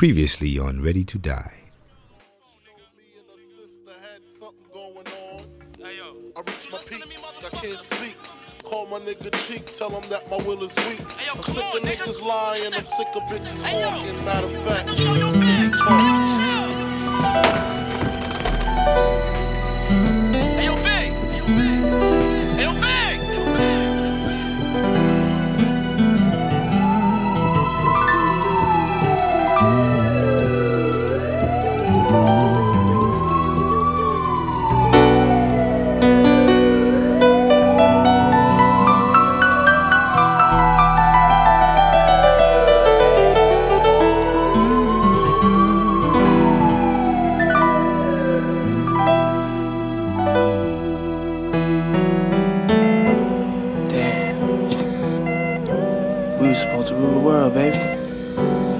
Previously on Ready to Die. I reach my peak, I can't speak. Call my nigga cheek, tell him that my will is weak. I'm sick of niggas lying, I'm sick of bitches talking. Matter of fact, talk.